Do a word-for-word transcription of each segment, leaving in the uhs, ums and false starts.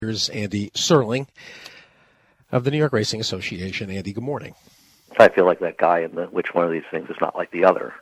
Here's Andy Serling of the New York Racing Association. Andy, good morning. I feel like that guy in the which one of these things is not like the other.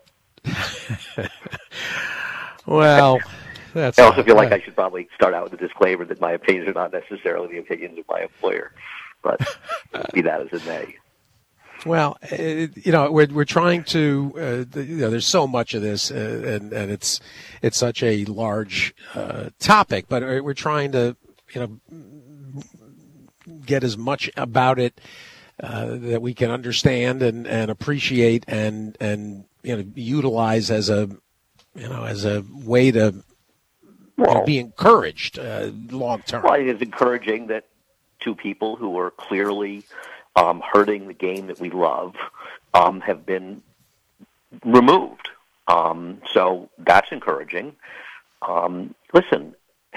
Well, that's I also feel like uh, I should probably start out with a disclaimer that my opinions are not necessarily the opinions of my employer, but be that as it may. Well, it, you know, we're we're trying to, uh, you know, there's so much of this, uh, and and it's it's such a large uh, topic, but we're trying to, you know, get as much about it uh, that we can understand and, and appreciate and and you know utilize as a you know as a way to well, you know, be encouraged uh, long term. Well, I think it's encouraging that two people who are clearly um, hurting the game that we love um, have been removed. Um, so that's encouraging. Um, listen.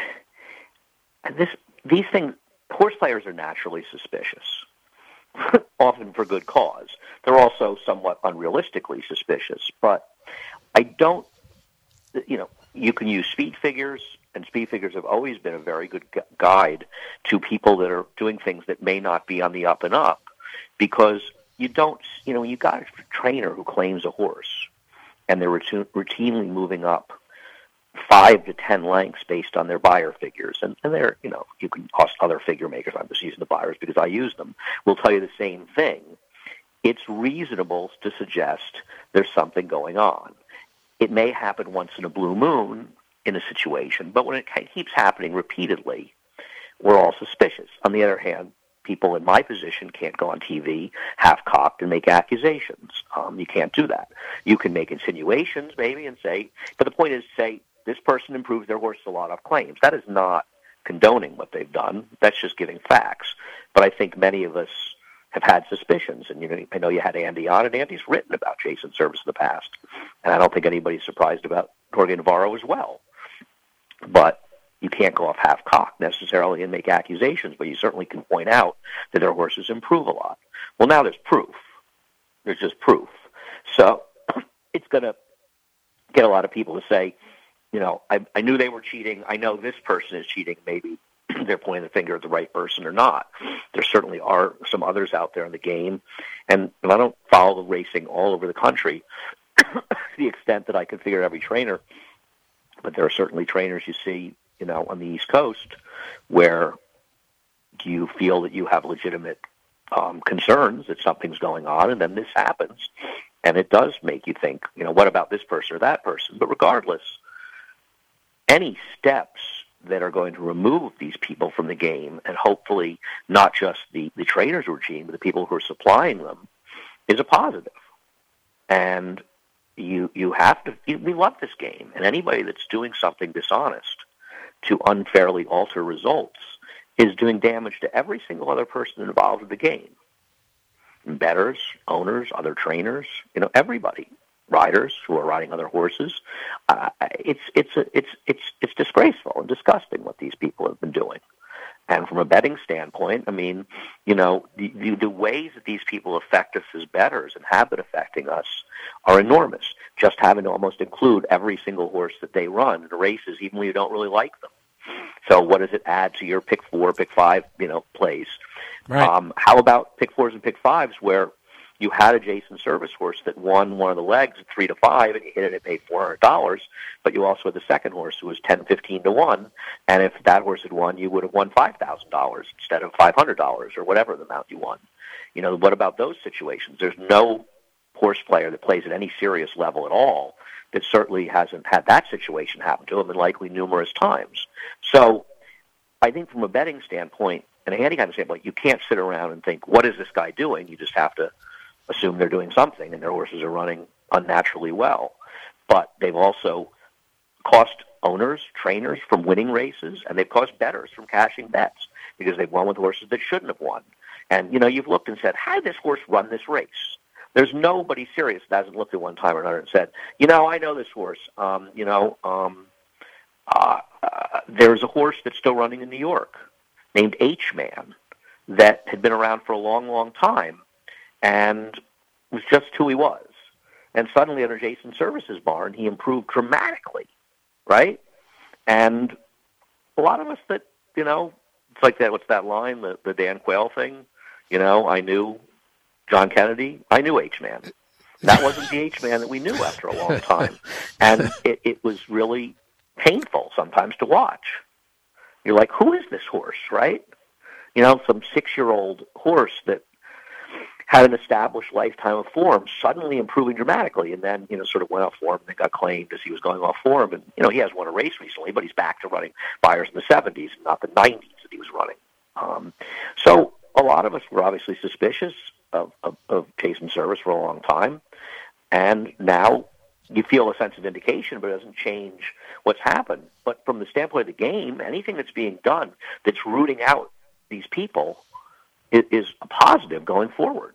This, these things, horse players are naturally suspicious, often for good cause. They're also somewhat unrealistically suspicious, but I don't, you know, you can use speed figures, and speed figures have always been a very good gu- guide to people that are doing things that may not be on the up and up, because you don't, you know, when you got a trainer who claims a horse, and they're routine, routinely moving up five to ten lengths based on their buyer figures. And, and they're, you know, you can ask other figure makers, I'm just using the buyers because I use them, will tell you the same thing. It's reasonable to suggest there's something going on. It may happen once in a blue moon in a situation, but when it keeps happening repeatedly, we're all suspicious. On the other hand, people in my position can't go on T V half-cocked and make accusations. Um, you can't do that. You can make insinuations, maybe, and say, but the point is, say, this person improves their horse a lot of claims. That is not condoning what they've done. That's just giving facts. But I think many of us have had suspicions. And you know, I know you had Andy on, and Andy's written about Jason Service in the past. And I don't think anybody's surprised about Jorge Navarro as well. But you can't go off half-cocked necessarily and make accusations, but you certainly can point out that their horses improve a lot. Well, now there's proof. There's just proof. So it's going to get a lot of people to say, you know, I, I knew they were cheating. I know this person is cheating. Maybe they're pointing the finger at the right person or not. There certainly are some others out there in the game. And, and I don't follow the racing all over the country to the extent that I can figure out every trainer. But there are certainly trainers you see, you know, on the East Coast where you feel that you have legitimate um, concerns that something's going on, and then this happens. And it does make you think, you know, what about this person or that person? But regardless, any steps that are going to remove these people from the game, and hopefully not just the, the trainers regime, but the people who are supplying them, is a positive. And you you have to, you, we love this game, and anybody that's doing something dishonest to unfairly alter results is doing damage to every single other person involved in the game. Bettors, owners, other trainers, you know, everybody. Riders who are riding other horses. Uh, it's it's a, it's it's it's disgraceful and disgusting what these people have been doing. And from a betting standpoint, I mean, you know, the, the, the ways that these people affect us as bettors and have been affecting us are enormous. Just having to almost include every single horse that they run in races, even when you don't really like them. So, what does it add to your pick four, pick five, you know, plays? Right. Um, how about pick fours and pick fives where you had a Jason Service horse that won one of the legs at three to five, and you hit it, it paid four hundred dollars. But you also had the second horse who was ten, fifteen to one, and if that horse had won, you would have won five thousand dollars instead of five hundred dollars or whatever the amount you won. You know, what about those situations? There's no horse player that plays at any serious level at all that certainly hasn't had that situation happen to him, and likely numerous times. So, I think from a betting standpoint and a handicap standpoint, you can't sit around and think, "What is this guy doing?" You just have to assume they're doing something, and their horses are running unnaturally well. But they've also cost owners, trainers from winning races, and they've cost bettors from cashing bets because they've won with horses that shouldn't have won. And, you know, you've looked and said, how did this horse run this race? There's nobody serious that hasn't looked at one time or another and said, you know, I know this horse. Um, you know, um, uh, uh, there's a horse that's still running in New York named H-Man that had been around for a long, long time and was just who he was. And suddenly under Jason Service's barn, he improved dramatically, right? And a lot of us that, you know, It's like that. What's that line? The, the Dan Quayle thing. You know, I knew John Kennedy. I knew H-Man. That wasn't the H-Man that we knew after a long time. And it, it was really painful sometimes to watch. You're like, who is this horse, right? You know, some six-year-old horse that had an established lifetime of form suddenly improving dramatically, and then, you know, sort of went off form and got claimed as he was going off form. And, you know, he has won a race recently, but he's back to running buyers in the seventies, not the nineties that he was running. Um, so a lot of us were obviously suspicious of, of, of Jason Service for a long time. And now you feel a sense of vindication, but it doesn't change what's happened. But from the standpoint of the game, anything that's being done that's rooting out these people is, is a positive going forward.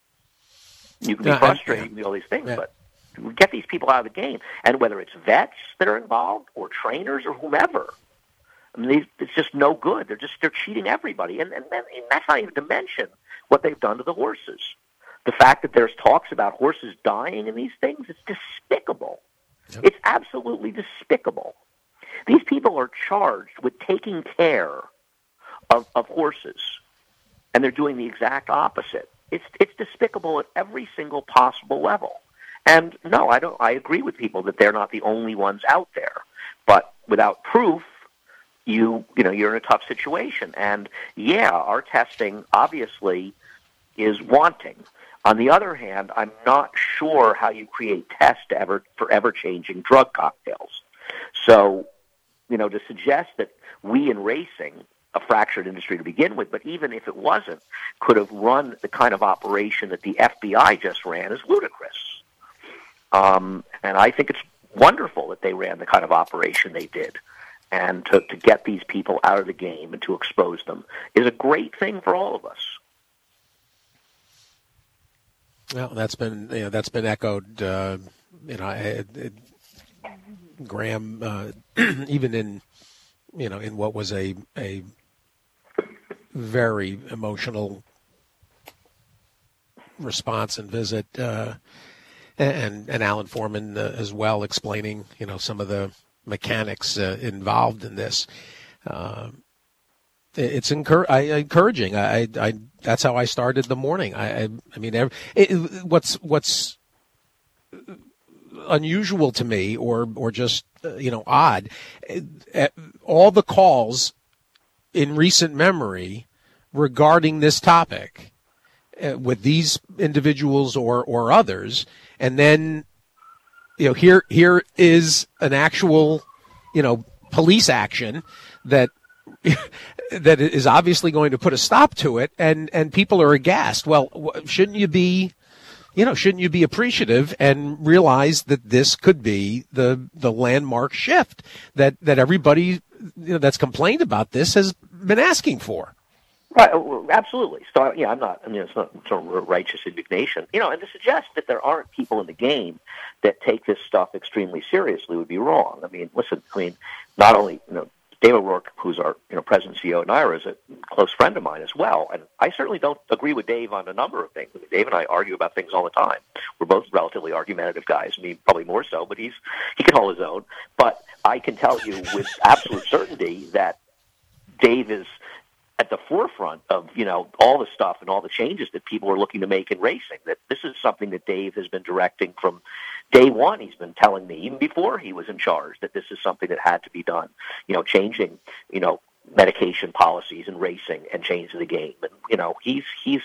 You can be no, frustrated I, with all these things, yeah. but get these people out of the game. And whether it's vets that are involved or trainers or whomever, I mean, these, it's just no good. They're just they're cheating everybody, and and, then, and that's not even to mention what they've done to the horses. The fact that there's talks about horses dying in these things, it's despicable. Yep. It's absolutely despicable. These people are charged with taking care of, of horses, and they're doing the exact opposite. It's it's despicable at every single possible level. And no, I don't. I agree with people that they're not the only ones out there. But without proof, you you know you're in a tough situation. And yeah, our testing obviously is wanting. On the other hand, I'm not sure how you create tests to ever for ever changing drug cocktails. So, you know, to suggest that we in racing, a fractured industry to begin with, but even if it wasn't, could have run the kind of operation that the F B I just ran is ludicrous. Um, and I think it's wonderful that they ran the kind of operation they did. And to, to get these people out of the game and to expose them is a great thing for all of us. Well, that's been you know that's been echoed. Uh, you know, it, it, Graham, uh, even in you know in what was a a very emotional response and visit, uh, and and Alan Foreman uh, as well, explaining you know some of the mechanics uh, involved in this. Uh, it's encur- I, encouraging. I, I that's how I started the morning. I I, I mean, every, it, what's what's unusual to me, or or just uh, you know odd, uh, all the calls in recent memory regarding this topic uh, with these individuals or or others, and then you know here here is an actual you know police action that that is obviously going to put a stop to it, and and people are aghast. Well, shouldn't you be you know shouldn't you be appreciative and realize that this could be the the landmark shift that that everybody you know that's complained about this has been asking for? Right, absolutely. So, yeah, I'm not. I mean, it's not sort of righteous indignation, you know. And to suggest that there aren't people in the game that take this stuff extremely seriously would be wrong. I mean, listen. I mean, not only you know Dave O'Rourke, who's our you know president and C E O at NYRA, is a close friend of mine as well. And I certainly don't agree with Dave on a number of things. I mean, Dave and I argue about things all the time. We're both relatively argumentative guys. I mean, probably more so, but he's he can hold his own. But I can tell you with absolute certainty that Dave is at the forefront of, you know, all the stuff and all the changes that people are looking to make in racing. That this is something that Dave has been directing from day one. He's been telling me, even before he was in charge, that this is something that had to be done. You know, changing, you know, medication policies in racing and changing the game. And, you know, he's, he's,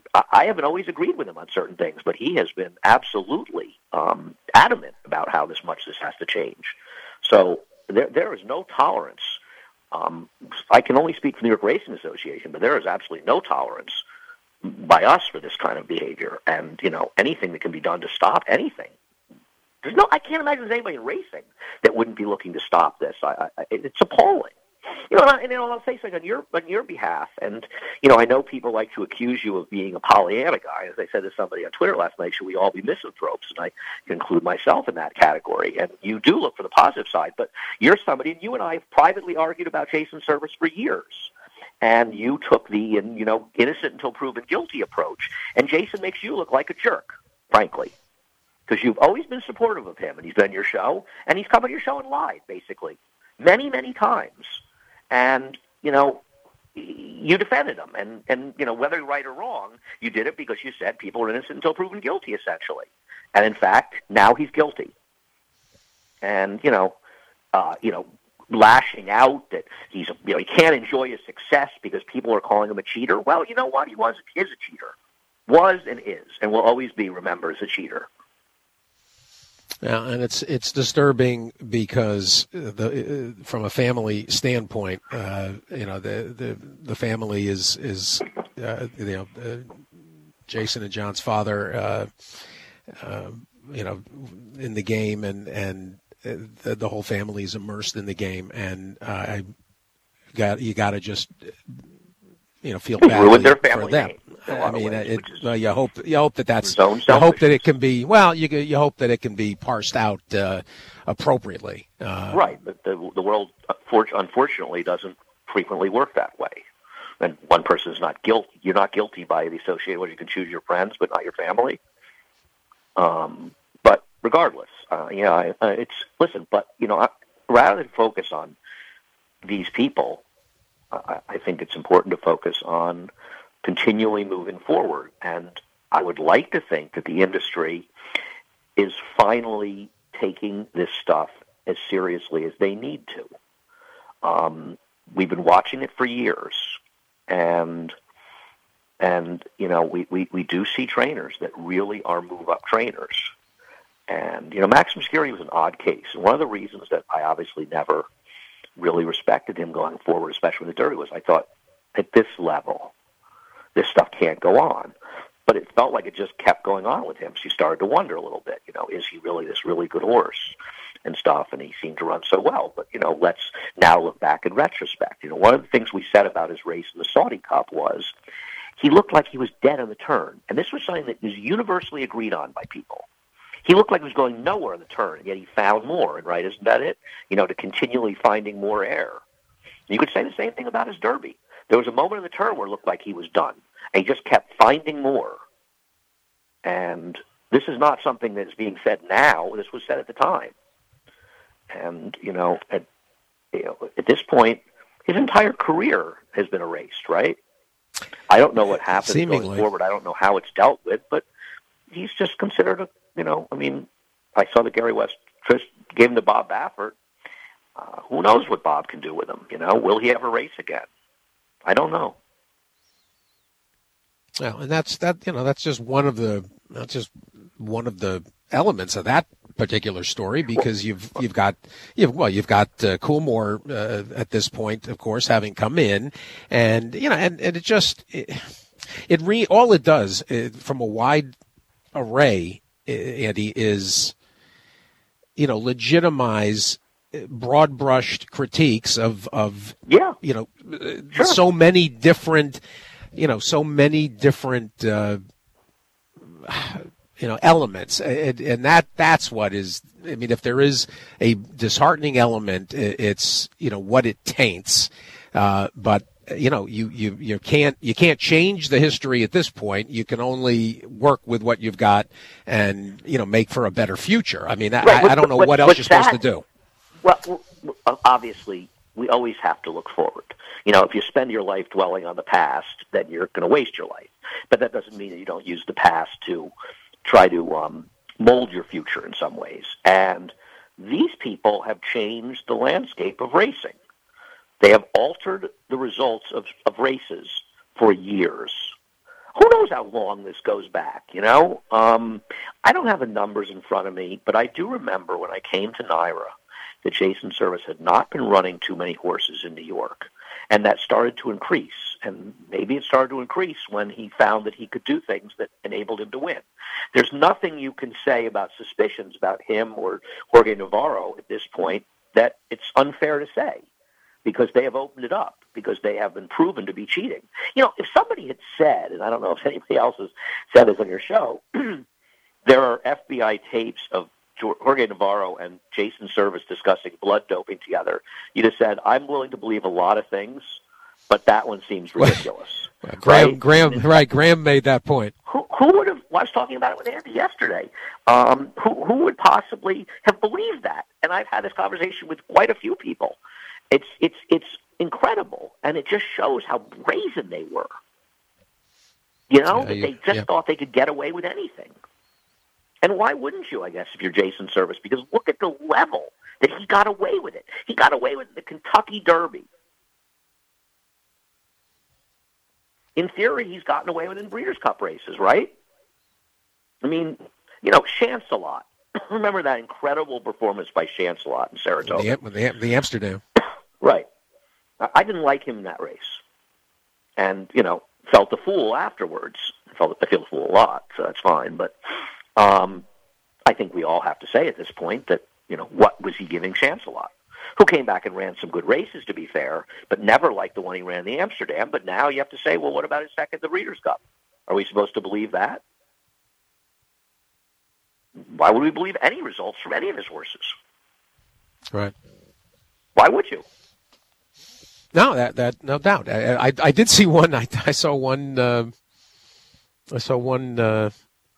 I haven't always agreed with him on certain things, but he has been absolutely um, adamant about how this much this has to change. So there, there is no tolerance. Um, I can only speak for the New York Racing Association, but there is absolutely no tolerance by us for this kind of behavior. And, you know, anything that can be done to stop anything. There's no, I can't imagine there's anybody in racing that wouldn't be looking to stop this. I, I, it's appalling. You know, and, I, and you know, I'll say something on your on your behalf. And you know, I know people like to accuse you of being a Pollyanna guy. As I said to somebody on Twitter last night, should we all be misanthropes? And I can include myself in that category. And you do look for the positive side, but you're somebody, and you and I have privately argued about Jason Service for years. And you took the, and you know, innocent until proven guilty approach. And Jason makes you look like a jerk, frankly, because you've always been supportive of him, and he's been on your show, and he's come on your show and lied, basically, many, many times. And, you know, you defended him. And, and, you know, whether right or wrong, you did it because you said people are innocent until proven guilty, essentially. And, in fact, now he's guilty. And, you know, uh, you know, lashing out that he's, you know, he can't enjoy his success because people are calling him a cheater. Well, you know what? He was, is a cheater. Was and is, and will always be remembered as a cheater. Yeah, and it's it's disturbing because the uh, from a family standpoint, uh, you know, the the the family is is uh, you know uh, Jason and John's father, uh, uh, you know, in the game, and and the, the whole family is immersed in the game, and uh, I got you got to just you know feel badly their for them. Name. I mean, ways, it, well, you hope you hope that that's you hope that it can be well. You you hope that it can be parsed out uh, appropriately. Uh, right, but the the world unfortunately doesn't frequently work that way. And one person is not guilty. You're not guilty by the associated. You can choose your friends, but not your family. Um, but regardless, uh, yeah, I, uh, it's listen. But you know, I, rather than focus on these people, I, I think it's important to focus on continually moving forward. And I would like to think that the industry is finally taking this stuff as seriously as they need to. Um, we've been watching it for years, and and you know we, we, we do see trainers that really are move-up trainers. And you know Max Muscuri was an odd case. And one of the reasons that I obviously never really respected him going forward, especially with the Derby, was I thought at this level, this stuff can't go on. But it felt like it just kept going on with him. So you started to wonder a little bit, you know, is he really this really good horse and stuff? And he seemed to run so well. But, you know, let's now look back in retrospect. You know, one of the things we said about his race in the Saudi Cup was he looked like he was dead on the turn. And this was something that was universally agreed on by people. He looked like he was going nowhere on the turn, and yet he found more. And, right, isn't that it? You know, to continually finding more air. And you could say the same thing about his Derby. There was a moment in the turn where it looked like he was done, and he just kept finding more. And this is not something that is being said now. This was said at the time. And, you know, at, you know, at this point, his entire career has been erased, right? I don't know what happens Seemingly. going forward. I don't know how it's dealt with, but he's just considered a, you know, I mean, I saw that Gary West just gave him to Bob Baffert. Uh, who knows what Bob can do with him, you know? Will he ever race again? I don't know. Well, and that's that. You know, that's just one of the that's just one of the elements of that particular story, because you've you've got you've well you've got uh, Coolmore uh, at this point, of course, having come in, and you know, and, and it just it, it re all it does it, from a wide array, Andy, is you know legitimize broad brushed critiques of of yeah you know sure. so many different. You know, so many different, uh, you know, elements, and, and that that's what is. I mean, if there is a disheartening element, it's you know what it taints. Uh, but you know, you, you you can't you can't change the history at this point. You can only work with what you've got, and you know, make for a better future. I mean, right. I, I don't know what, what else you're that? supposed to do. Well, obviously, we always have to look forward. You know, if you spend your life dwelling on the past, then you're going to waste your life. But that doesn't mean that you don't use the past to try to um, mold your future in some ways. And these people have changed the landscape of racing. They have altered the results of, of races for years. Who knows how long this goes back, you know? Um, I don't have the numbers in front of me, but I do remember when I came to NYRA that Jason Servis had not been running too many horses in New York. And that started to increase, and maybe it started to increase when he found that he could do things that enabled him to win. There's nothing you can say about suspicions about him or Jorge Navarro at this point that it's unfair to say, because they have opened it up, because they have been proven to be cheating. You know, if somebody had said, and I don't know if anybody else has said this on your show, there are F B I tapes of Jorge Navarro and Jason Servis discussing blood doping together, you'd have said, I'm willing to believe a lot of things, but that one seems ridiculous. Well, Graham, right? Graham, right, Graham made that point. Who, who would have, well, I was talking about it with Andy yesterday, um, who, who would possibly have believed that? And I've had this conversation with quite a few people. It's, it's, it's incredible, and it just shows how brazen they were. You know, yeah, that you, they just yeah. thought they could get away with anything. And why wouldn't you, I guess, if you're Jason Service? Because look at the level that he got away with it. He got away with the Kentucky Derby. In theory, he's gotten away with it in Breeders' Cup races, right? I mean, you know, Chancelot. Remember that incredible performance by Chancelot in Saratoga? The, the, the Amsterdam. Right. I didn't like him in that race. And, you know, felt a fool afterwards. I, felt, I feel a fool a lot, so that's fine. But um, I think we all have to say at this point that, you know, what was he giving Chancelot? Who came back and ran some good races, to be fair, but never like the one he ran in the Amsterdam. But now you have to say, well, what about his second, the Breeders' Cup? Are we supposed to believe that? Why would we believe any results from any of his horses? Right. Why would you? No, that that no doubt. I I, I did see one. I, I saw one. Uh, I saw one uh,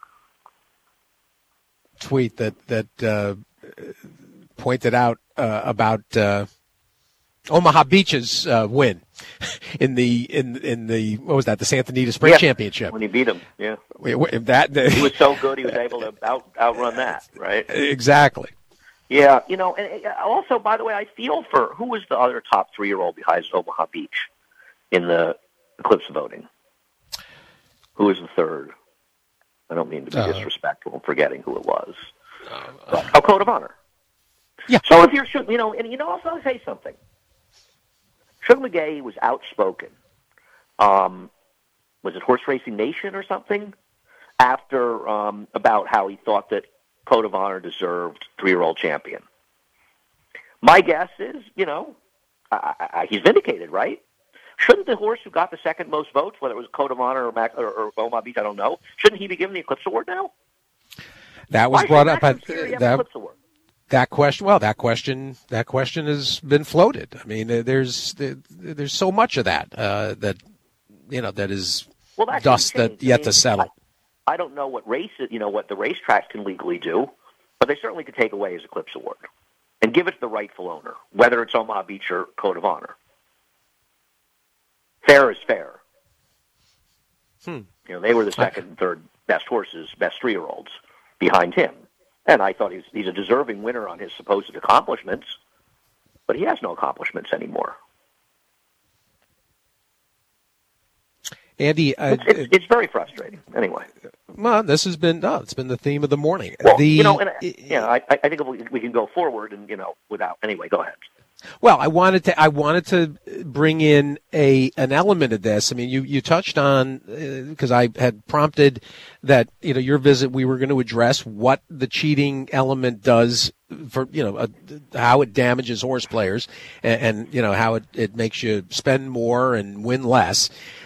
tweet that that uh, pointed out uh, about uh, Omaha Beach's uh, win in the in in the what was that the Santa Anita Spring yeah, Championship when he beat him. Yeah, that he was so good he was able to out outrun that. Right. Exactly. Yeah, you know, and also, by the way, I feel for who was the other top three-year-old behind Omaha Beach in the Eclipse voting. Who was the third? I don't mean to be uh, disrespectful. I'm forgetting who it was. Uh, but, oh, Code of Honor. Yeah. So if you're, you know, and you know, also I'll say something. Shug McGaughey was outspoken. Um, was it Horse Racing Nation or something? After um, about how he thought that Code of Honor deserved three-year-old champion. My guess is, you know, I, I, he's vindicated, right? Shouldn't the horse who got the second most votes, whether it was Code of Honor or, Mac, or, or Omaha Beach, I don't know, shouldn't he be given the Eclipse Award now? That was Why brought up at that, that question. Well, that question, that question has been floated. I mean, there's there's so much of that uh, that you know that is well, that dust that yet I mean, to settle. I, I don't know what race, you know, what the racetracks can legally do, but they certainly could take away his Eclipse Award and give it to the rightful owner, whether it's Omaha Beach or Code of Honor. Fair is fair. Hmm. You know, they were the second and third best horses, best three-year-olds behind him. And I thought he's, he's a deserving winner on his supposed accomplishments, but he has no accomplishments anymore. Andy, uh, it's, it's, it's very frustrating. Anyway, well, this has been oh, it's been the theme of the morning. Well, the, you know, and, yeah, I, I think we, we can go forward, and you know, without anyway. Go ahead. Well, I wanted to I wanted to bring in a an element of this. I mean, you, you touched on because uh, I had prompted that you know your visit. We were going to address what the cheating element does for you know uh, how it damages horse players, and, and you know how it, it makes you spend more and win less.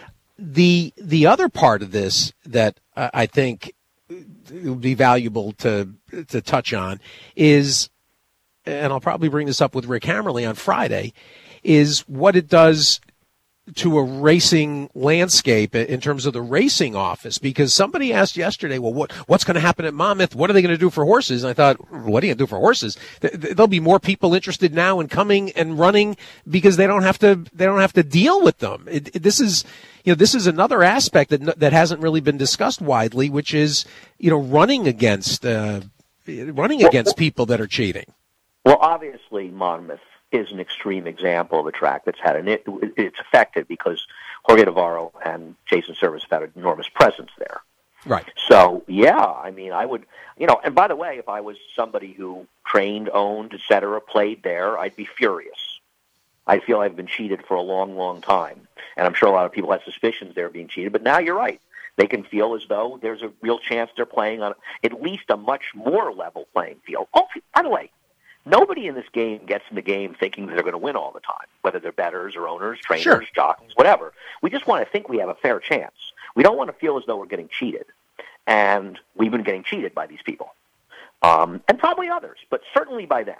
The the other part of this that uh, I think would be valuable to to touch on is, and I'll probably bring this up with Rick Hammerly on Friday, is what it does to a racing landscape in terms of the racing office. Because somebody asked yesterday, well, what what's going to happen at Monmouth? What are they going to do for horses? And I thought, what are you going to do for horses? There'll be more people interested now in coming and running because they don't have to they don't have to deal with them. It, it, this is you know this is another aspect that that hasn't really been discussed widely, which is you know running against uh, running against people that are cheating. Well, obviously, Monmouth is an extreme example of a track that's had an it, it's affected because Jorge Navarro and Jason Service have had an enormous presence there. Right. So, yeah, I mean, I would, you know, and by the way, if I was somebody who trained, owned, et cetera, played there, I'd be furious. I feel I've been cheated for a long, long time. And I'm sure a lot of people have suspicions they're being cheated, but now you're right. They can feel as though there's a real chance they're playing on at least a much more level playing field. Oh, by the way, nobody in this game gets in the game thinking that they're going to win all the time, whether they're bettors or owners, trainers, sure. jockeys, whatever. We just want to think we have a fair chance. We don't want to feel as though we're getting cheated. And we've been getting cheated by these people. Um, and probably others, but certainly by them.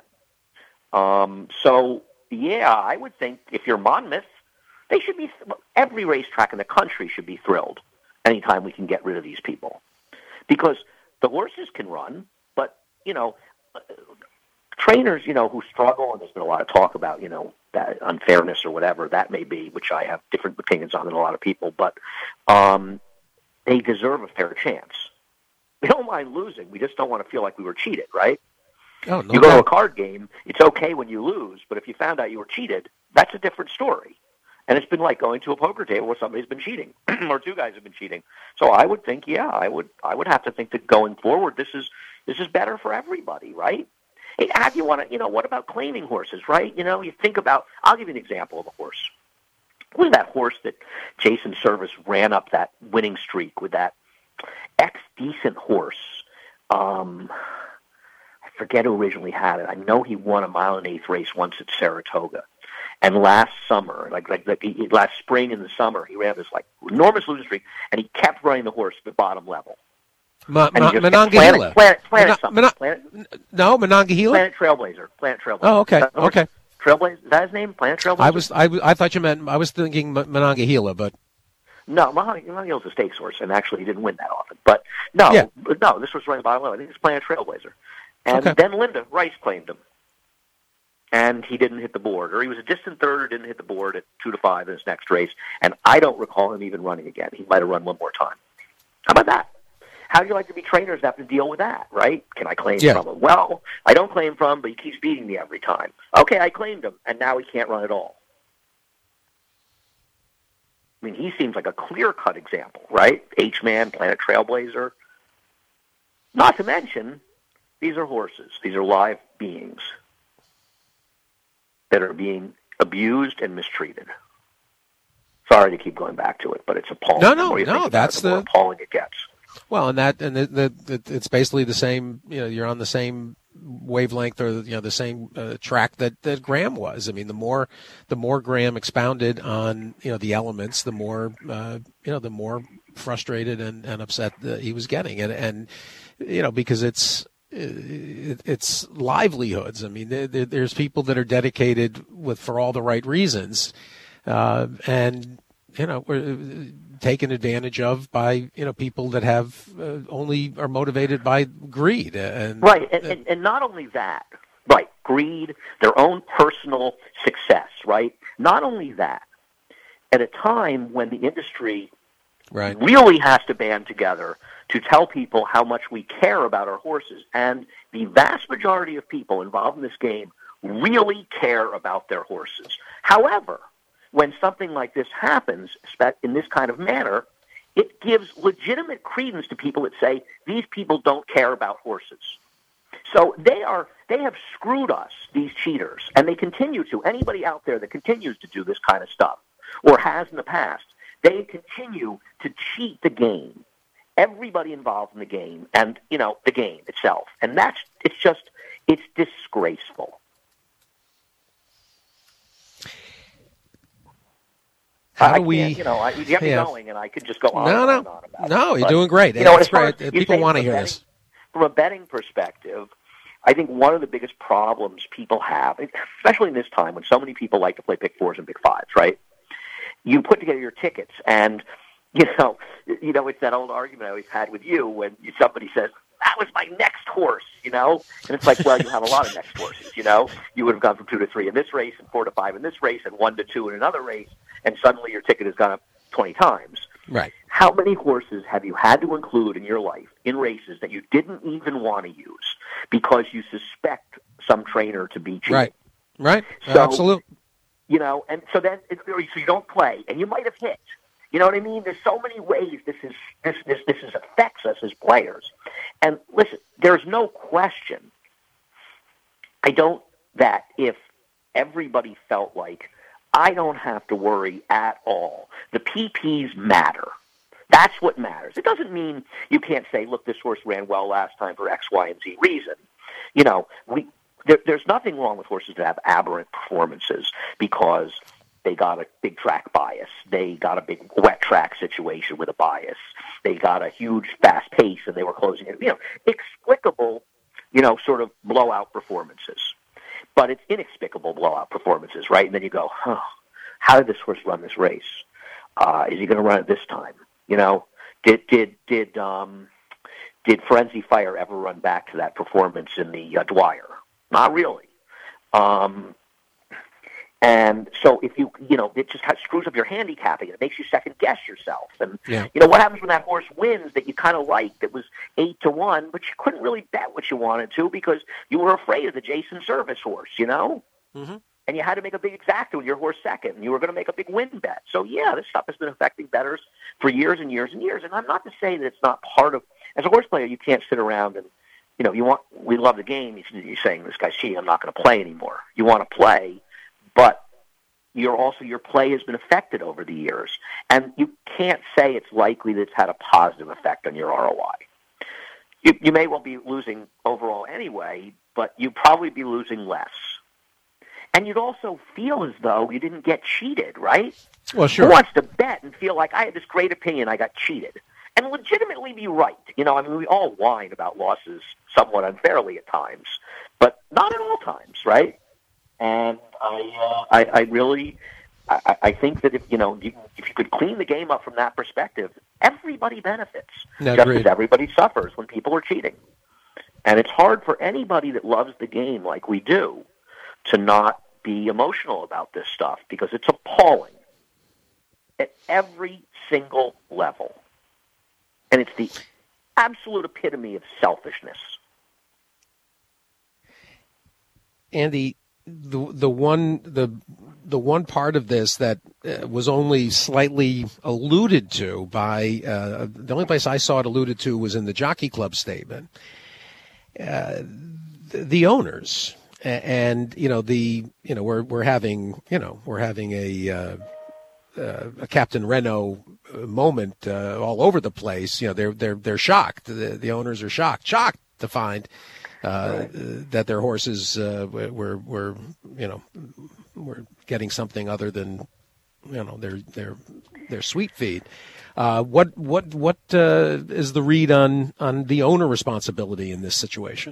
Um, so, yeah, I would think if you're Monmouth, they should be, every racetrack in the country should be thrilled anytime we can get rid of these people. Because the horses can run, but, you know, trainers, you know, who struggle, and there's been a lot of talk about, you know, that unfairness or whatever that may be, which I have different opinions on than a lot of people, but um, they deserve a fair chance. We don't mind losing. We just don't want to feel like we were cheated, right? Oh, no you go doubt. to a card game, it's okay when you lose, but if you found out you were cheated, that's a different story. And it's been like going to a poker table where somebody's been cheating, or two guys have been cheating. So I would think, yeah, I would, I would have to think that going forward, this is this is better for everybody, right? Hey, how do you want to, you know, what about claiming horses, right? You know, you think about, I'll give you an example of a horse. What was that horse that Jason Service ran up that winning streak with that ex-decent horse? Um, I forget who originally had it. I know he won a mile and eighth race once at Saratoga. And last summer, like like, like he, last spring in the summer, he ran this like enormous losing streak, and he kept running the horse at the bottom level. Ma- and Ma- he just Monongahela. Planet, planet, planet Mana- something. Mana- planet, no, Monongahela? Planet Trailblazer. Planet Trailblazer. Oh, okay, Is that the horse? okay. Trailblazer, is that his name? Planet Trailblazer? I was, I, I thought you meant, I was thinking Mon- Monongahela, but... No, Monongahela's a stakes horse, and actually he didn't win that often. But no, Yeah. no, this was right at the bottom level. I think it's Planet Trailblazer. And Okay. then Linda Rice claimed him. And he didn't hit the board, or he was a distant third or didn't hit the board at two to five in his next race. And I don't recall him even running again. He might have run one more time. How about that? How do you like to be trainers that have to deal with that, right? Can I claim Yeah. from him? Well, I don't claim from him, but he keeps beating me every time. Okay, I claimed him, and now he can't run at all. I mean, he seems like a clear-cut example, right? H-Man, Planet Trailblazer. Not to mention, these are horses. These are live beings that are being abused and mistreated. Sorry to keep going back to it, but it's appalling. No, The no, more you no, think about that's it, the more the- appalling it gets. Well, and that, and the, the, the, it's basically the same, you know, you're on the same wavelength or, you know, the same uh, track that, that Graham was. I mean, the more, the more Graham expounded on, you know, the elements, the more, uh, you know, the more frustrated and, and upset that he was getting. And, and, you know, because it's, it, it's livelihoods. I mean, there, there's people that are dedicated with, for all the right reasons. Uh, and, you know, we're taken advantage of by, you know, people that have uh, only are motivated by greed. And Right, and, and, and not only that, right, greed, their own personal success, right? Not only that, at a time when the industry right. really has to band together to tell people how much we care about our horses, and the vast majority of people involved in this game really care about their horses. However, when something like this happens, in this kind of manner, it gives legitimate credence to people that say, these people don't care about horses. So they are, they have screwed us, these cheaters, and they continue to. Anybody out there that continues to do this kind of stuff, or has in the past, they continue to cheat the game. Everybody involved in the game, and, you know, the game itself. And that's, it's just, it's disgraceful. How do I we? You know, I, you get me yeah. going, and I could just go on No, and no, on and on about no. it. You're But, doing great. You know, That's as far great. as you People say want to from hear a betting- this. From a betting perspective, I think one of the biggest problems people have, especially in this time when so many people like to play pick fours and pick fives, right? You put together your tickets, and you know, you know, it's that old argument I always had with you when somebody says, that was my next horse, you know? And it's like, well, you have a lot of next horses, you know? You would have gone from two to three in this race and four to five in this race and one to two in another race, and suddenly your ticket has gone up twenty times. Right. How many horses have you had to include in your life in races that you didn't even want to use because you suspect some trainer to be cheating? Right. Right. So, Absolutely. You know, and so then it, so you don't play, and you might have hit. You know what I mean? There's so many ways this is this this this is affects us as players. And listen, there's no question. I don't that if everybody felt like I don't have to worry at all. The P Ps matter. That's what matters. It doesn't mean you can't say, look, this horse ran well last time for X, Y, and Z reason. You know, we there, there's nothing wrong with horses that have aberrant performances because they got a big track bias. They got a big wet track situation with a bias. They got a huge fast pace and they were closing it. You know, explicable, you know, sort of blowout performances. But it's inexplicable blowout performances, right? And then you go, huh, how did this horse run this race? Uh, is he going to run it this time? You know, did did did um, did Frenzy Fire ever run back to that performance in the uh, Dwyer? Not really. Um, And so if you, you know, it just kind of screws up your handicapping. It makes you second guess yourself. And, yeah. you know, what happens when that horse wins that you kind of liked that was eight to one, but you couldn't really bet what you wanted to because you were afraid of the Jason Service horse, you know? Mm-hmm. And you had to make a big exacta with your horse second, and you were going to make a big win bet. So, yeah, this stuff has been affecting bettors for years and years and years. And I'm not to say that it's not part of, as a horse player, you can't sit around and, you know, you want, we love the game. You're saying, this guy's cheating, I'm not going to play anymore. You want to play, but you're also, your play has been affected over the years. And you can't say it's likely that it's had a positive effect on your R O I. You, you may well be losing overall anyway, but you'd probably be losing less. And you'd also feel as though you didn't get cheated, right? Well, sure. Who wants to bet and feel like I had this great opinion, I got cheated? And legitimately be right. You know, I mean, we all whine about losses somewhat unfairly at times, but not at all times, right? And I, uh, I, I really, I, I think that if you know, you, if you could clean the game up from that perspective, everybody benefits, no, just great. as everybody suffers when people are cheating. And it's hard for anybody that loves the game like we do to not be emotional about this stuff because it's appalling at every single level. And it's the absolute epitome of selfishness. Andy, the the one the the one part of this that uh, was only slightly alluded to by uh, the only place I saw it alluded to was in the Jockey Club statement. Uh, the, the owners and you know the you know we're we're having you know we're having a uh, uh, a Captain Renault moment uh, all over the place. You know they're they're they're shocked. The, the owners are shocked, shocked to find uh, right. that their horses uh, were were you know were getting something other than you know their their their sweet feed. Uh, what what what uh, is the read on on the owner responsibility in this situation?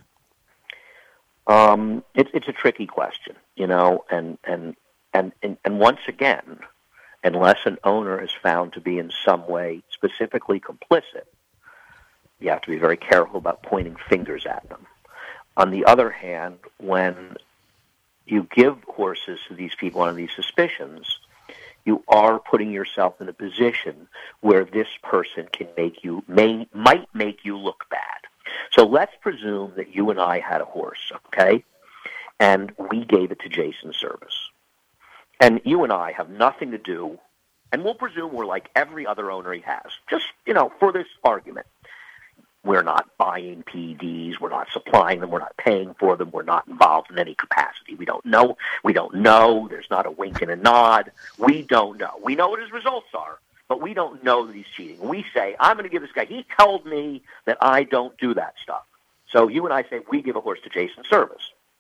Um, it's it's a tricky question, you know, and and, and and and once again, unless an owner is found to be in some way specifically complicit, you have to be very careful about pointing fingers at them. On the other hand, when you give horses to these people on these suspicions, you are putting yourself in a position where this person can make you may might make you look bad. So let's presume that you and I had a horse, okay, and we gave it to Jason Service. And you and I have nothing to do, and we'll presume we're like every other owner he has, just, you know, for this argument. We're not buying P Ds, we're not supplying them, we're not paying for them, we're not involved in any capacity. We don't know, we don't know, there's not a wink and a nod, we don't know. We know what his results are, but we don't know that he's cheating. We say, I'm going to give this guy, he told me that I don't do that stuff. So you and I say, we give a horse to Jason Service.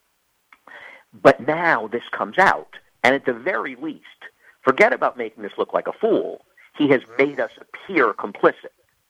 But now this comes out, and at the very least, forget about making this look like a fool, he has made us appear complicit.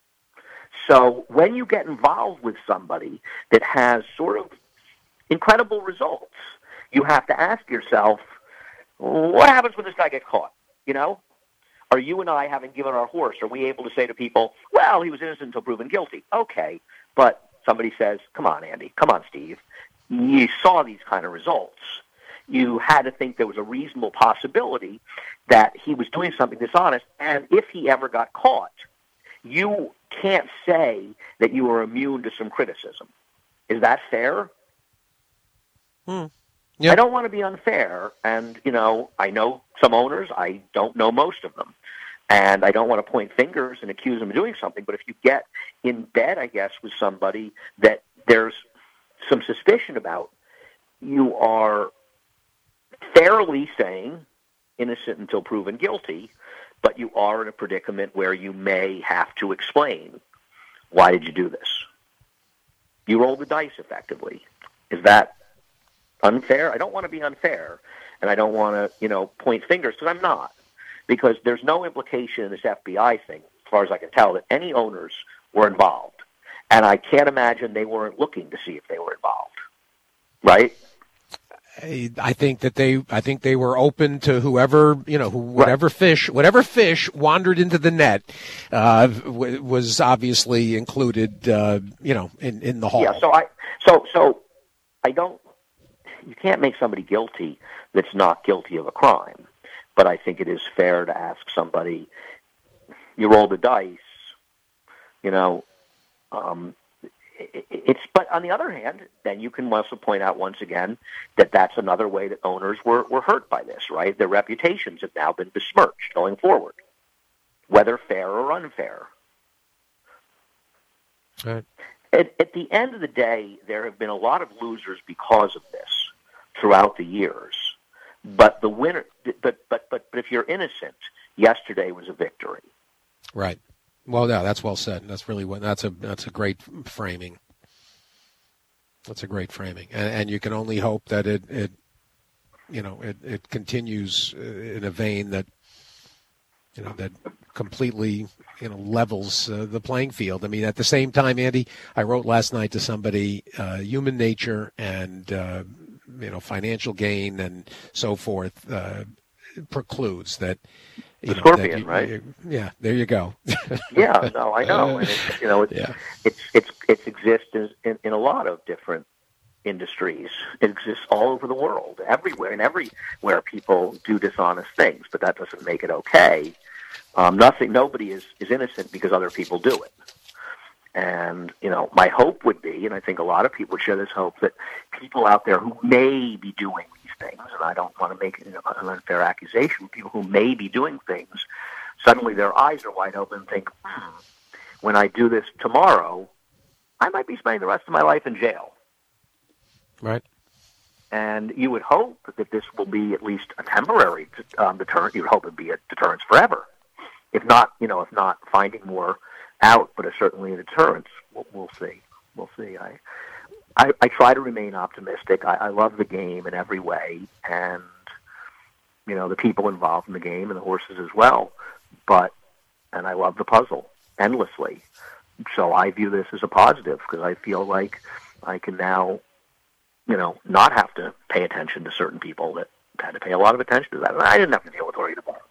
So when you get involved with somebody that has sort of incredible results, you have to ask yourself, what happens when this guy gets caught? You know? Are you and I, having given our horse, are we able to say to people, well, he was innocent until proven guilty? Okay, but somebody says, come on, Andy, come on, Steve. You saw these kind of results. You had to think there was a reasonable possibility that he was doing something dishonest, and if he ever got caught, you can't say that you are immune to some criticism. Is that fair? Hmm. Yep. I don't want to be unfair, and, you know, I know some owners, I don't know most of them, and I don't want to point fingers and accuse them of doing something, but if you get in bed, I guess, with somebody that there's some suspicion about, you are fairly saying innocent until proven guilty, but you are in a predicament where you may have to explain, why did you do this? You roll the dice effectively. Is that unfair? I don't want to be unfair, and I don't want to, you know, point fingers, because I'm not. Because there's no implication in this F B I thing, as far as I can tell, that any owners were involved. And I can't imagine they weren't looking to see if they were involved. Right? I think that they, I think they were open to whoever, you know, who, whatever right. fish, whatever fish wandered into the net, uh, w- was obviously included, uh, you know, in, in the haul. Yeah. So I, so, so I don't, you can't make somebody guilty that's not guilty of a crime. But I think it is fair to ask somebody, you roll the dice, you know, um, it, it's, but on the other hand, then you can also point out once again that that's another way that owners were, were hurt by this, right? Their reputations have now been besmirched going forward, whether fair or unfair. Right. At, at the end of the day, there have been a lot of losers because of this throughout the years. But the winner, but but but but if you're innocent, yesterday was a victory. Right. Well, no, that's well said. That's really what. That's a that's a great framing. That's a great framing, and, and you can only hope that it, it you know, it, it continues in a vein that, you know, that completely, you know, levels uh, the playing field. I mean, at the same time, Andy, I wrote last night to somebody, uh, human nature and, uh, you know, financial gain and so forth uh, precludes that. You the know, scorpion, that you, right? You, yeah, there you go. yeah, no, I know. And it's, you know, it's, yeah. it's, it's, it's exists in, in a lot of different industries. It exists all over the world, everywhere, and everywhere people do dishonest things, but that doesn't make it okay. Um, nothing, nobody is, is innocent because other people do it. And, you know, my hope would be, and I think a lot of people share this hope, that people out there who may be doing these things, and I don't want to make you know, an unfair accusation, people who may be doing things, suddenly their eyes are wide open and think, hmm, when I do this tomorrow, I might be spending the rest of my life in jail. Right. And you would hope that this will be at least a temporary um, deterrent. You would hope it would be a deterrence forever. If not, you know, if not finding more out, but it's certainly a deterrence. We'll, we'll see. We'll see. I, I, I try to remain optimistic. I, I love the game in every way, and you know the people involved in the game and the horses as well. But and I love the puzzle endlessly. So I view this as a positive because I feel like I can now, you know, not have to pay attention to certain people that had to pay a lot of attention to that. And I didn't have to deal with Jorge Navarro.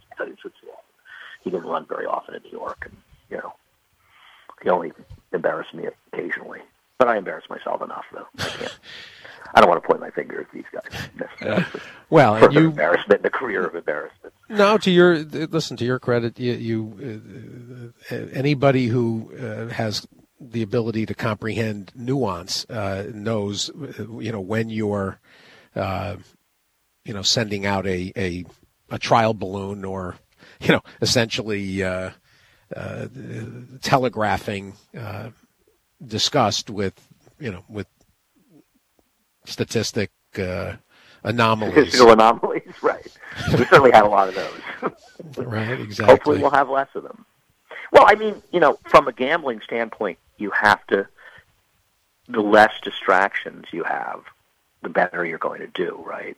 He didn't run very often in New York, and you know. He only embarrassed me occasionally, but I embarrass myself enough, though. I can't. I don't want to point my finger at these guys. Uh, well, further you embarrassment, the career of embarrassment. No, to your listen. To your credit, you, you uh, anybody who uh, has the ability to comprehend nuance uh, knows, you know, when you're, uh, you know, sending out a, a a trial balloon or, you know, essentially. Uh, Uh, telegraphing uh, disgust with, you know, with statistic uh, anomalies. Statistical anomalies, right. We certainly had a lot of those. Right, exactly. Hopefully we'll have less of them. Well, I mean, you know, from a gambling standpoint, you have to, the less distractions you have, the better you're going to do, right?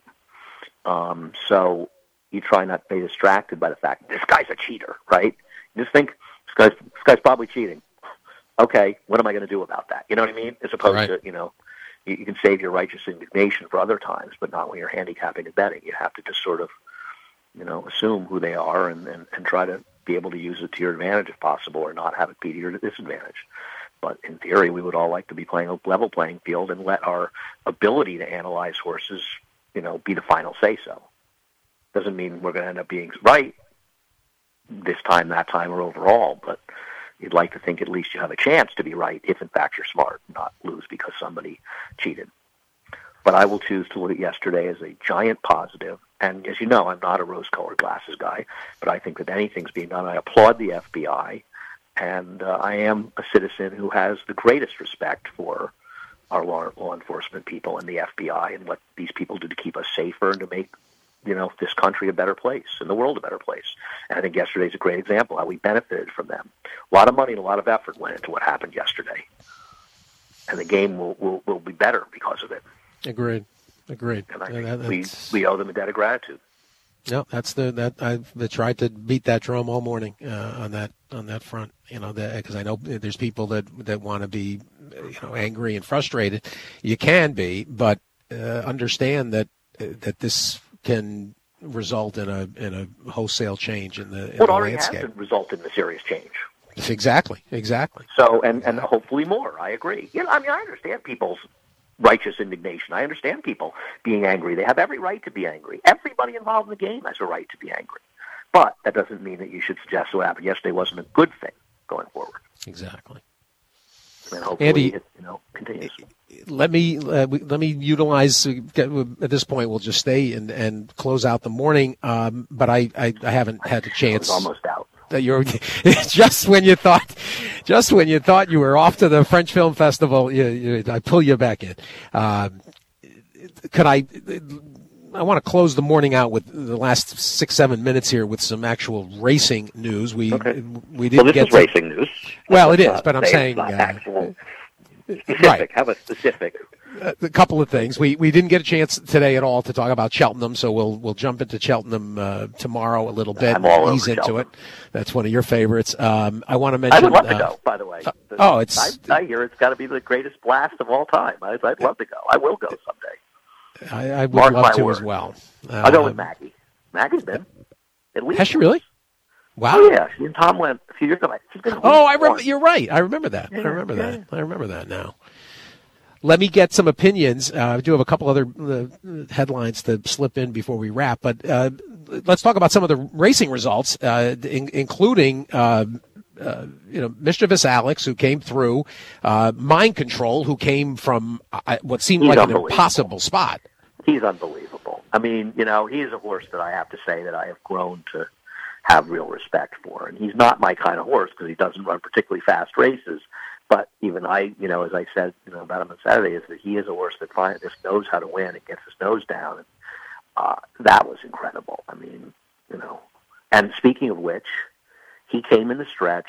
Um, so you try not to be distracted by the fact this guy's a cheater, right? Just think, this guy's, this guy's probably cheating. Okay, what am I going to do about that? You know what I mean? As opposed right. to, you know, you, you can save your righteous indignation for other times, but not when you're handicapping and betting. You have to just sort of, you know, assume who they are and, and, and try to be able to use it to your advantage if possible, or not have it be to your disadvantage. But in theory, we would all like to be playing a level playing field and let our ability to analyze horses, you know, be the final say-so. Doesn't mean we're going to end up being right this time, that time, or overall, but you'd like to think at least you have a chance to be right if, in fact, you're smart, not lose because somebody cheated. But I will choose to look at yesterday as a giant positive. And as you know, I'm not a rose-colored glasses guy, but I think that anything's being done. I applaud the F B I, and uh, I am a citizen who has the greatest respect for our law, law enforcement people and the F B I and what these people do to keep us safer and to make, you know, this country a better place and the world a better place. And I think yesterday's a great example how we benefited from them. A lot of money and a lot of effort went into what happened yesterday. And the game will, will, will be better because of it. Agreed. Agreed. And I think that, we, we owe them a debt of gratitude. No, that's the that I've tried to beat that drum all morning uh, on that on that front. You know, because I know there's people that that want to be, you know, angry and frustrated. You can be, but uh, understand that uh, that this can result in a in a wholesale change in the, in well, the it already landscape. has resulted in a serious change. Exactly, exactly. So, and, and hopefully more. I agree. You know, I mean, I understand people's righteous indignation. I understand people being angry. They have every right to be angry. Everybody involved in the game has a right to be angry. But that doesn't mean that you should suggest what happened yesterday wasn't a good thing going forward. Exactly. And hopefully Andy, it you know, continues. Let me uh, let me utilize uh, get, at this point. We'll just stay and, and close out the morning. Um, but I, I, I haven't had a chance. I was almost out. That you're just when you thought, just when you thought you were off to the French Film Festival, you, you, I pull you back in. Um, could I? I want to close the morning out with the last six, seven minutes here with some actual racing news. We okay. we didn't well, this get is to, racing news. Well, it is, uh, but I'm saying uh, actual specific. Right. Have a specific. Uh, a couple of things. We we didn't get a chance today at all to talk about Cheltenham, so we'll we'll jump into Cheltenham uh, tomorrow a little bit. I'm all ease over into Cheltenham. it. That's one of your favorites. Um, I want to mention. I would love to uh, go. By the way. Uh, oh, it's. I, I hear it's got to be the greatest blast of all time. I, I'd love to go. I will go someday. I, I would Mark love to word. as well. Um, I'll go with Maggie. Maggie's been at least. Has she really? Wow. Oh yeah, she and Tom went a few years ago. She's been. Oh, I remember. You're right. I remember that. Yeah, I remember yeah. that. I remember that now. Let me get some opinions. Uh, I do have a couple other uh, headlines to slip in before we wrap, but uh, let's talk about some of the racing results, uh, in, including uh, uh, you know Mischievous Alex, who came through, uh, Mind Control, who came from uh, what seemed He's like an impossible spot. He's unbelievable. I mean, you know, he's a horse that I have to say that I have grown to have real respect for, and he's not my kind of horse because he doesn't run particularly fast races. But even I, you know, as I said, you know, about him on Saturday, is that he is a horse that finds, just knows how to win and gets his nose down. And uh, that was incredible. I mean, you know. And speaking of which, he came in the stretch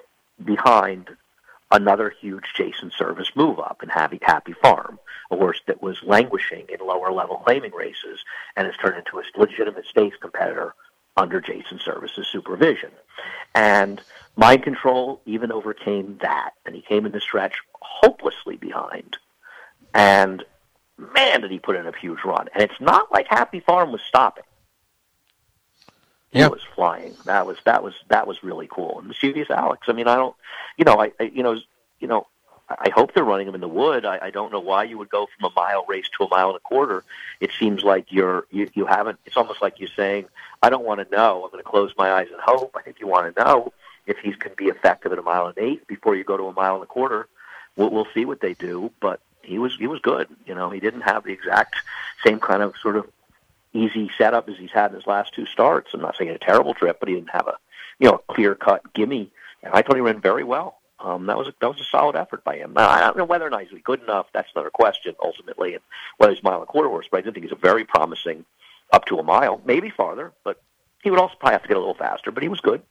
behind another huge Jason Service move up in Happy Happy Farm, a horse that was languishing in lower level claiming races and has turned into a legitimate stakes competitor under Jason Service's supervision. And Mind Control even overcame that, and he came in the stretch hopelessly behind. And man, did he put in a huge run. And it's not like Happy Farm was stopping. He yep. was flying. That was that was that was really cool. And Mischievous Alex, I mean, I don't, you know, I, I you know, you know, I hope they're running him in the wood. I, I don't know why you would go from a mile race to a mile and a quarter. It seems like you're you, you haven't. It's almost like you're saying, I don't want to know. I'm going to close my eyes and hope. I think you want to know if he can be effective at a mile and eight before you go to a mile and a quarter. We'll, we'll see what they do. But he was he was good. You know, he didn't have the exact same kind of sort of easy setup as he's had in his last two starts. I'm not saying a terrible trip, but he didn't have a you know a clear cut gimme. And I thought he ran very well. Um, that was a, that was a solid effort by him. Now, I don't know whether or not he's good enough. That's another question, ultimately, and whether he's a mile and a quarter horse. But I do think he's a very promising up to a mile, maybe farther. But he would also probably have to get a little faster. But he was good.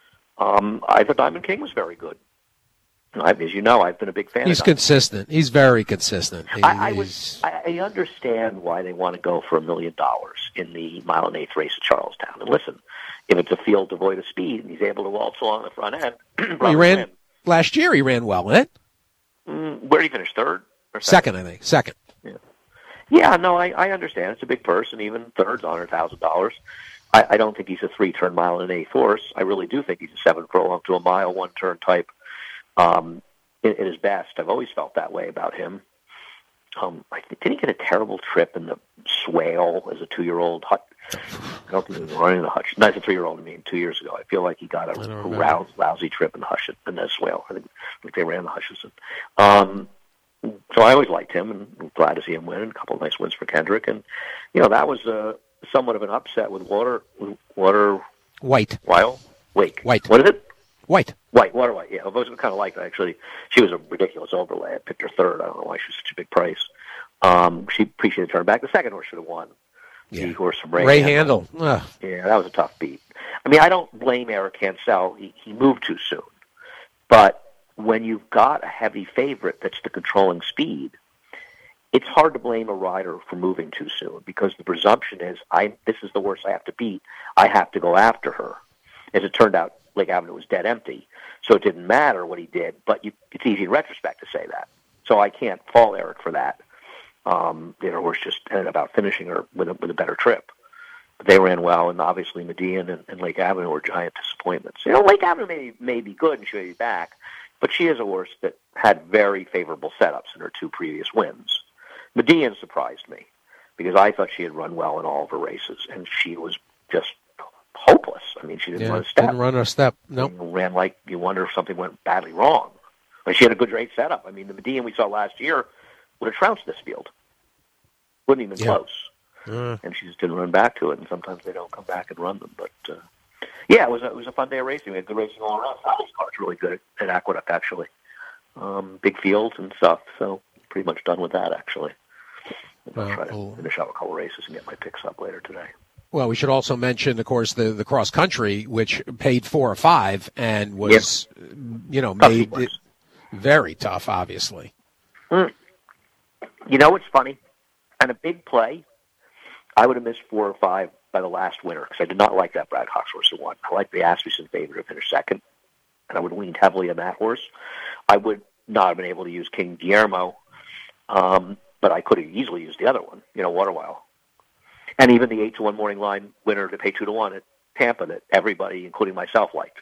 Um, I thought Diamond King was very good. I, as you know, I've been a big fan. He's of Diamond. consistent. He's very consistent. He, I, I, would, I, I understand why they want to go for a million dollars in the mile and eighth race at Charlestown. And listen, if it's a field devoid of speed and he's able to waltz along the front end, well, he ran. Win. Last year he ran well, right? Mm, where did he finish? Third or second? Second, I think. Second. Yeah, yeah. No, I, I understand. It's a big purse, and even third's one hundred thousand dollars. I, I don't think he's a three-turn mile and an eighth horse. I really do think he's a seven furlong to a mile, one-turn type um, in, in his best. I've always felt that way about him. Um, I think, did he get a terrible trip in the Swale as a two-year-old? I don't think he was running the Hutch. Not as a three-year-old, I mean, two years ago. I feel like he got a rouse, lousy trip in the Hush in the Swale. I think, I think they ran the Hutchinson. Um, so I always liked him, and I'm glad to see him win. A couple of nice wins for Kendrick, and you know that was uh, somewhat of an upset with Water, with Water White, Wild, Wake, White. What is it? White. White, Water White. Yeah, I was kind of like that, actually. She was a ridiculous overlay. I picked her third. I don't know why she was such a big price. Um, she appreciated the turn back. The second horse should have won. Yeah. The horse from Ray, Ray Handel. Handel. Ugh. Yeah, that was a tough beat. I mean, I don't blame Eric Hansel. He, he moved too soon. But when you've got a heavy favorite that's the controlling speed, it's hard to blame a rider for moving too soon because the presumption is, I this is the horse I have to beat. I have to go after her. As it turned out, Lake Avenue was dead empty, so it didn't matter what he did, but you, it's easy in retrospect to say that. So I can't fault Eric for that. Um, you know, horse just ended up finishing her with a, with a better trip. But they ran well, and obviously Median and, and Lake Avenue were giant disappointments. You know, Lake Avenue may, may be good and she may be back, but she is a horse that had very favorable setups in her two previous wins. Median surprised me because I thought she had run well in all of her races, and she was just hopeless. I mean, she didn't yeah, run a step. Didn't run a step. No. Nope. Ran like you wonder if something went badly wrong. But she had a good race setup. I mean, the Median we saw last year would have trounced this field. Wouldn't even yeah. close. Uh. And she just didn't run back to it, and sometimes they don't come back and run them. But, uh, yeah, it was, a, it was a fun day of racing. We had good racing all around. Sally's car's really good at, at Aqueduct, actually. Um, big fields and stuff, so pretty much done with that, actually. I'll Well, try to well, finish out a couple races and get my picks up later today. Well, we should also mention, of course, the, the cross country, which paid four or five and was, yep. you know, tough made it very tough, obviously. Mm. You know what's funny? On a big play, I would have missed four or five by the last winner because I did not like that Brad Cox horse who won. I like the Asmussen favorite to finish second, and I would have leaned heavily on that horse. I would not have been able to use King Guillermo, um, but I could have easily used the other one, you know, Waterwile. And even the eight to one morning line winner to pay two to one at Tampa that everybody, including myself, liked.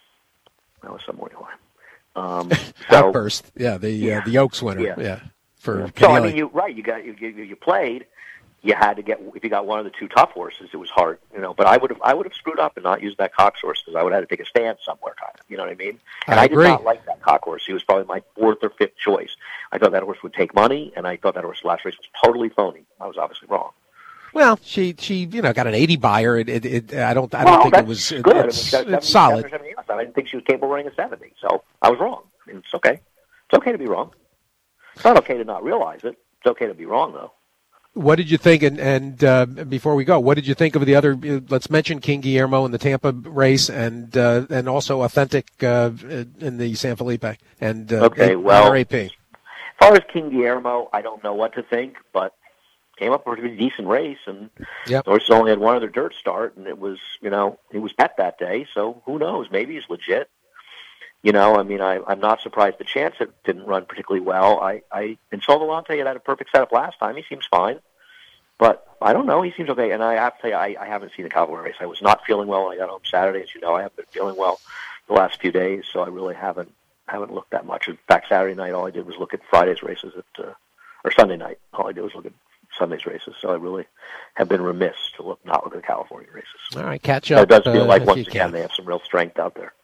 That was some morning line. Um, so, Outburst, yeah, the yeah, uh, the Oaks winner, yeah. yeah. For yeah. So I mean, you right, you got you, you you played. You had to get if you got one of the two tough horses, it was hard, you know. But I would have I would have screwed up and not used that Cox horse because I would have had to take a stand somewhere, kind of. You know what I mean? And I, I agree. did not like that Cox horse. He was probably my fourth or fifth choice. I thought that horse would take money, and I thought that horse last race was totally phony. I was obviously wrong. Well, she she you know got an eighty buyer. It, it, it I don't I well, don't think it was it, good. it's, I mean, it's solid. I didn't think she was capable of running a seventy, so I was wrong. I mean, it's okay. It's okay to be wrong. It's not okay to not realize it. It's okay to be wrong, though. What did you think? And, and uh, before we go, what did you think of the other? Uh, let's mention King Guillermo in the Tampa race, and uh, and also Authentic uh, in the San Felipe and uh, okay, well, R A P. As far as King Guillermo, I don't know what to think, but came up with a pretty decent race, and yep. the horse only had one other dirt start, and it was you know he was bet that day, so who knows? Maybe he's legit. You know, I mean, I, I'm not surprised the Chance it didn't run particularly well. I, I and Sol Volante had a perfect setup last time. He seems fine. But I don't know. He seems okay. And I have to tell you, I, I haven't seen the Cowboy race. I was not feeling well when I got home Saturday. As you know, I haven't been feeling well the last few days, so I really haven't haven't looked that much. In fact, Saturday night, all I did was look at Friday's races, at uh, or Sunday night. All I did was look at Sunday's races. So I really have been remiss to look not look at the California races. All right, catch up. It does feel uh, like, once again, can. They have some real strength out there.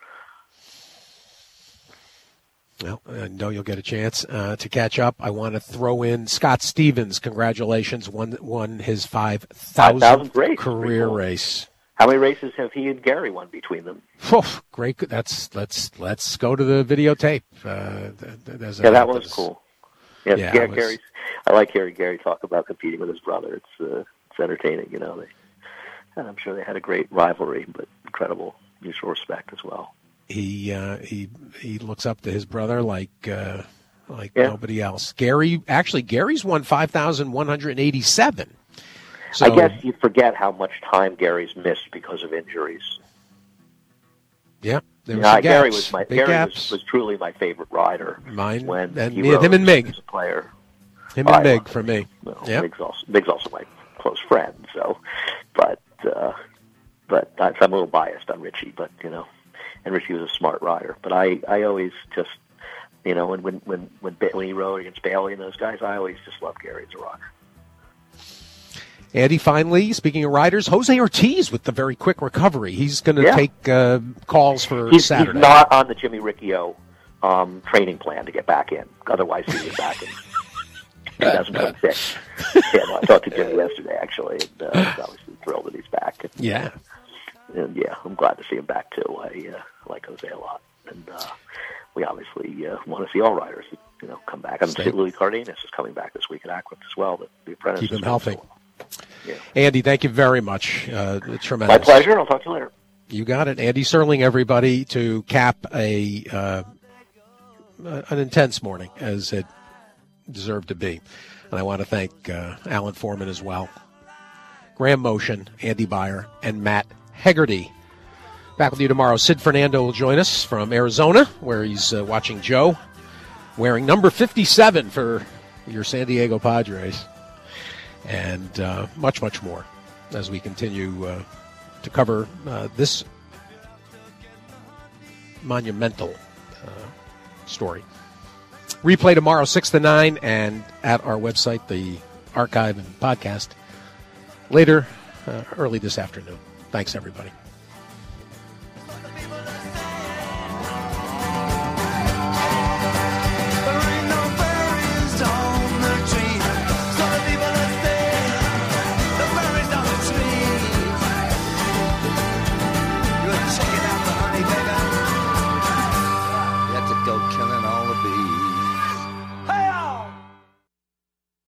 Well, I know you'll get a chance uh, to catch up. I want to throw in Scott Stevens. Congratulations, won won his five thousandth career cool. race. How many races have he and Gary won between them? Oh, great! That's let's let's go to the videotape. Uh, there's yeah, that was cool. Yeah, yeah Gary, was... Gary's. I like hearing Gary talk about competing with his brother. It's uh, it's entertaining, you know. They, and I'm sure they had a great rivalry, but incredible mutual respect as well. He uh, he he looks up to his brother like uh, like yeah. nobody else. Gary actually Gary's won five thousand one hundred eighty-seven. So, I guess you forget how much time Gary's missed because of injuries. Yeah, there was yeah, some gaps, Gary was my big Gary gaps. Was, was truly my favorite rider. Mine when and he me, him and Mig as a player. Him and Mig for me. Well, yeah, Mig's also Mig's also my close friend. So, but uh, but I'm a little biased on Richie, but you know. And Richie was a smart rider, but I, I always just, you know, when when when when, when he rode against Bailey and those guys, I always just loved Gary as a rider. Andy, finally, speaking of riders, Jose Ortiz with the very quick recovery. He's going to yeah. take uh, calls for he's, Saturday. He's not on the Jimmy Riccio um, training plan to get back in. Otherwise, he'd be back in twenty twenty-six. yeah, no, I talked to Jimmy yesterday, actually, and uh, I was obviously thrilled that he's back. And, yeah. And, yeah, I'm glad to see him back, too. I uh, like Jose a lot. And uh, we obviously uh, want to see all riders, you know, come back. I'm Louis Cardenas is coming back this week at Aqueduct as well. The, the apprentice Keep him healthy. So well. yeah. Andy, thank you very much. Uh, tremendous. My pleasure, and I'll talk to you later. You got it. Andy Serling, everybody, to cap a uh, an intense morning, as it deserved to be. And I want to thank uh, Alan Foreman as well. Graham Motion, Andy Beyer, and Matt Hegarty. Back with you tomorrow. Sid Fernando will join us from Arizona, where he's uh, watching Joe, wearing number fifty-seven for your San Diego Padres. And uh, much, much more as we continue uh, to cover uh, this monumental uh, story. Replay tomorrow, six to nine, and at our website, the archive and podcast later, uh, early this afternoon. Thanks, everybody.